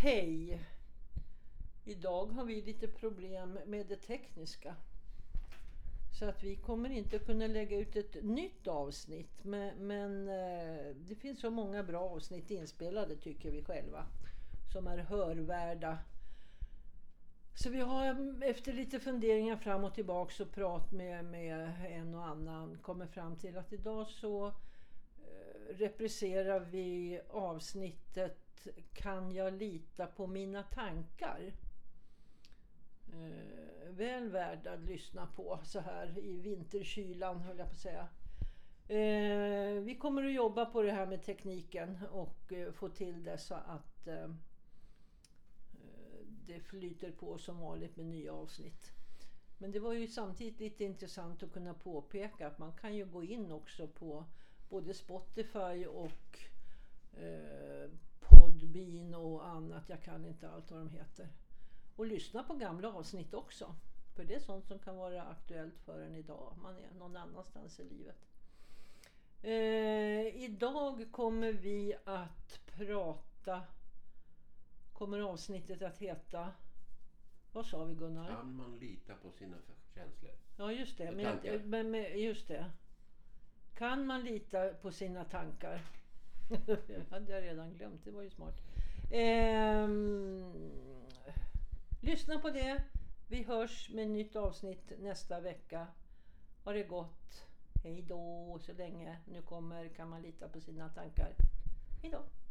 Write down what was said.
Hej! Idag har vi lite problem med det tekniska. Så att vi kommer inte kunna lägga ut ett nytt avsnitt. Men det finns så många bra avsnitt inspelade tycker vi själva. Som är hörvärda. Så vi har efter lite funderingar fram och tillbaka och prat med en och annan kommit fram till att idag så represserar vi avsnittet Kan jag lita på mina tankar? Väl värd att lyssna på så här i vinterkylan höll jag på att säga. Vi kommer att jobba på det här med tekniken och få till det så att det flyter på som vanligt med nya avsnitt. Men det var ju samtidigt lite intressant att kunna påpeka att man kan ju gå in också på både Spotify och Podbean och annat. Jag kan inte allt vad de heter. Och lyssna på gamla avsnitt också. För det är sånt som kan vara aktuellt för en idag. Man är någon annanstans i livet. Idag kommer vi att prata. Kommer avsnittet att heta. Vad sa vi Gunnar? Kan man lita på sina känslor? Ja just det. Men just det. Kan man lita på sina tankar? Det hade jag redan glömt. Det var ju smart. Lyssna på det. Vi hörs med nytt avsnitt nästa vecka. Ha det gott. Hej då så länge. Nu kommer Kan man lita på sina tankar. Hej då.